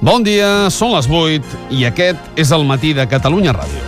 Bon dia, són les 8 i aquest és el matí de Catalunya Ràdio.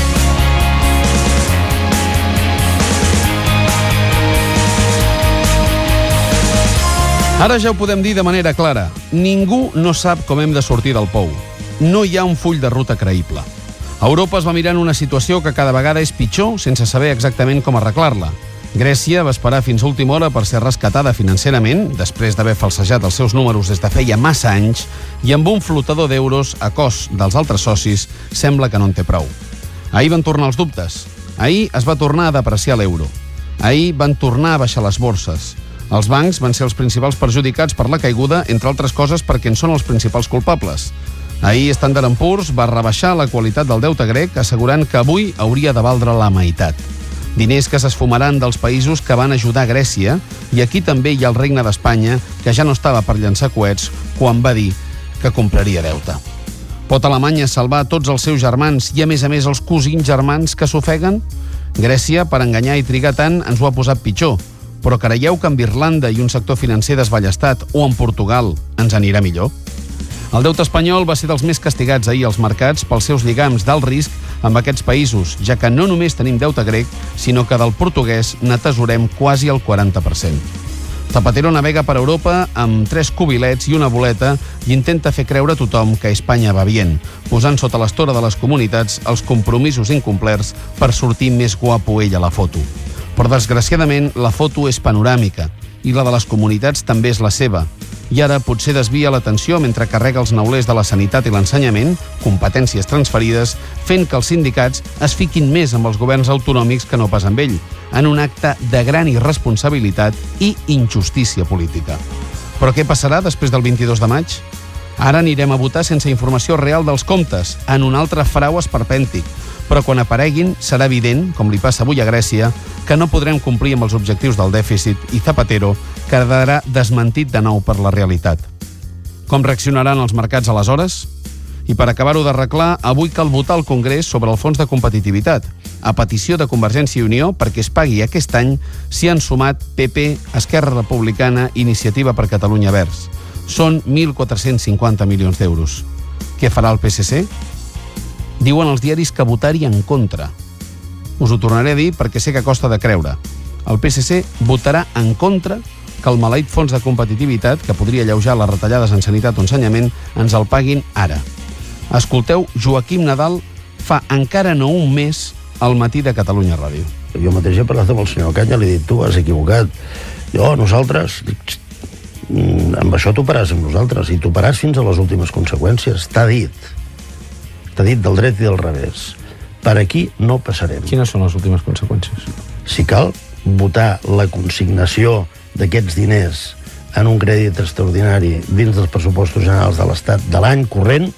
Ara ja ho podem dir de manera clara. Ningú no sap com hem de sortir del pou. No hi ha un full de ruta creïble. Europa es va mirar en una situació que cada vegada és pitjor sense saber exactament com arreglar-la. Grècia va esperar fins a última hora per ser rescatada financerament, després d'haver falsejat els seus números des de feia massa anys, i amb un flotador d'euros a cost dels altres socis sembla que no en té prou. Ahir van tornar els dubtes. Ahir es va tornar a depreciar l'euro. Ahir van tornar a baixar les borses. Els bancs van ser els principals perjudicats per la caiguda, entre altres coses perquè en són els principals culpables. Ahir Standard & Poor's va rebaixar la qualitat del deute grec, assegurant que avui hauria de valdre la meitat. Diners que s'esfumaran dels països que van ajudar Grècia, i aquí també hi ha el Regne d'Espanya, que ja no estava per llançar coets quan va dir que compraria deute. Pot Alemanya salvar tots els seus germans i, a més, els cosins germans que s'ofeguen? Grècia, per enganyar i trigar tant, ens ho ha posat pitjor. Però creieu que amb Irlanda i un sector financer desballestat, o en Portugal, ens anirà millor? El deute espanyol va ser dels més castigats ahir als mercats pels seus lligams d'alt risc amb aquests països, ja que no només tenim deute grec, sinó que del portuguès n'atesorem quasi el 40%. Zapatero navega per Europa amb 3 cubilets i una boleta i intenta fer creure a tothom que Espanya va bien, posant sota l'estora de les comunitats els compromisos incomplerts per sortir més guapo ell a la foto. Però, desgraciadament, la foto és panoràmica i la de les comunitats també és la seva. I ara potser desvia l'atenció mentre carrega els neulers de la sanitat i l'ensenyament, competències transferides, fent que els sindicats es fiquin més amb els governs autonòmics que no pas amb ell, en un acte de gran irresponsabilitat i injustícia política. Però què passarà després del 22 de maig? Ara anirem a votar sense informació real dels comptes, en un altre frau esperpèntic. Però quan apareguin serà evident, com li passa avui a Grècia, que no podrem complir amb els objectius del dèficit i Zapatero quedarà desmentit de nou per la realitat. Com reaccionaran els mercats aleshores? I per acabar-ho d'arreglar, avui cal votar al Congrés sobre el fons de competitivitat, a petició de Convergència i Unió perquè es pagui aquest any s'hi han sumat PP, Esquerra Republicana i Iniciativa per Catalunya Verds. Són 1.450 milions d'euros. Què farà el PSC? Diuen els diaris que votar-hi en contra. Us ho tornaré a dir perquè sé que costa de creure. El PSC votarà en contra que el maleït fons de competitivitat, que podria alleujar les retallades en sanitat o ensenyament, ens el paguin ara. Escolteu Joaquim Nadal fa encara no un mes al matí de Catalunya Ràdio. Jo mateix he parlat amb el senyor Canya, li he dit, tu has equivocat. Nosaltres, amb això toparàs amb nosaltres, i toparàs fins a les últimes conseqüències. T'ha dit del dret i del revés. Per aquí no passarem. Quines són les últimes conseqüències? Si cal votar la consignació d'aquests diners en un crèdit extraordinari dins dels pressupostos generals de l'Estat de l'any corrent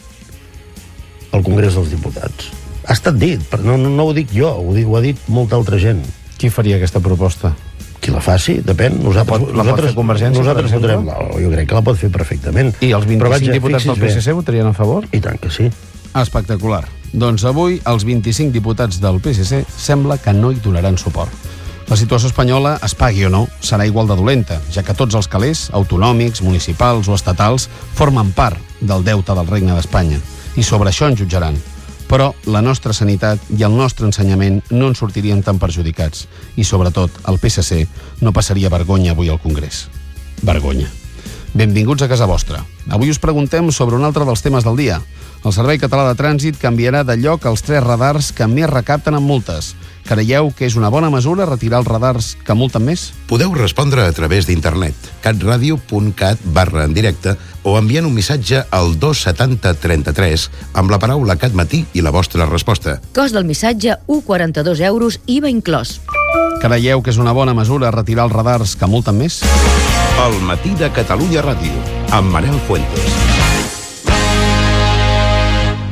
al Congrés dels Diputats. Ha estat dit, però no ho dic jo, ho ha dit molta altra gent. Qui faria aquesta proposta? Qui la faci, depèn. La pot fer Convergència, nosaltres votarem. Jo crec que la pot fer perfectament. I els 25 diputats del PSC votarien a favor? I tant que sí. Espectacular. Doncs avui els 25 diputats del PSC sembla que no hi donaran suport. La situació espanyola, es pagui o no, serà igual de dolenta, ja que tots els calés, autonòmics, municipals o estatals, formen part del deute del Regne d'Espanya. I sobre això ens jutjaran. Però la nostra sanitat i el nostre ensenyament no en sortirien tan perjudicats. I, sobretot, el PSC no passaria vergonya avui al Congrés. Vergonya. Benvinguts a casa vostra. Avui us preguntem sobre un altre dels temes del dia. El Servei Català de Trànsit canviarà de lloc els 3 radars que més recapten en multes. Creieu que és una bona mesura retirar els radars que multen més? Podeu respondre a través d'internet, catradio.cat/en directe o enviant un missatge al 27033 amb la paraula CatMatí i la vostra resposta. Cost del missatge, 1,42 euros, IVA inclòs. Creieu que és una bona mesura retirar els radars que multen més? El matí de Catalunya Ràdio, amb Manel Fuentes.